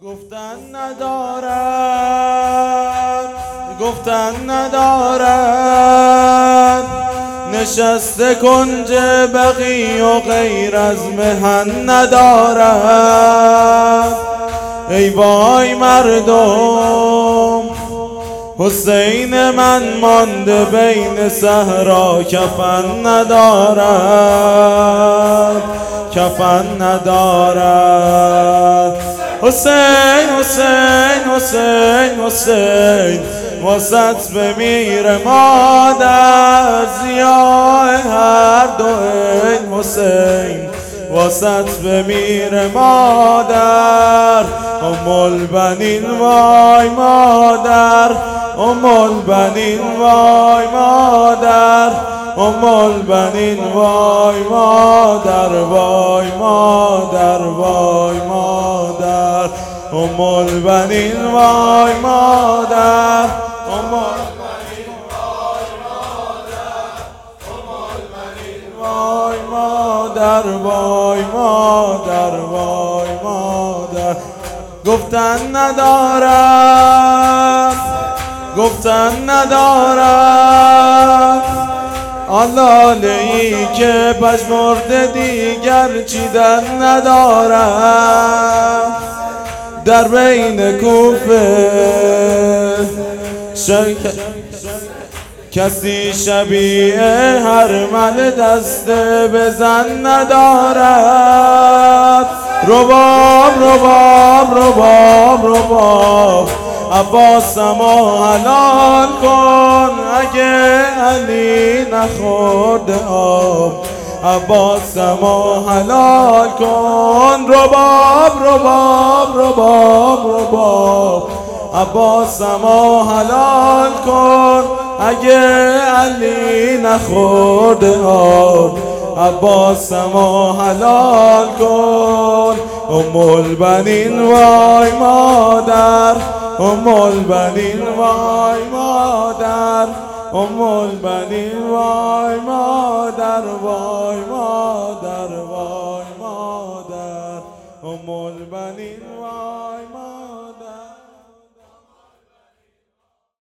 گفتن ندارد نشسته کنج بقی و غیر از محن ندارد. ای وای مردم، حسین من مانده بین صحرا، کفن ندارد، کفن ندارد. حسین حسین حسین حسین واسط بمیره مادر، ضیاء هر دو این حسین واسط بمیره مادر. البنین وای مادر، البنین وای مادر، البنین وای مادر، وای مادر، وای مادر. البنین وای مادر، البنین وای مادر، وای مادر، وای مادر. گفتن ندارد آن لاله‌ای که پژمرده دیگر چیدن ندارد. در بین کوفه کسی شبیه هرمل دست بزن ندارد. رباب رباب رباب رباب عباسمو حلال کن اگه علی نخورده آب، عباسمو حلال کن. رباب رباب رباب رباب عباسمو حلال کن اگه علی نخورده آب، عباسمو حلال کن. البنین وای مادر، البنین وای مادر، البنین وای مادر، وای مادر، وای مادر. البنین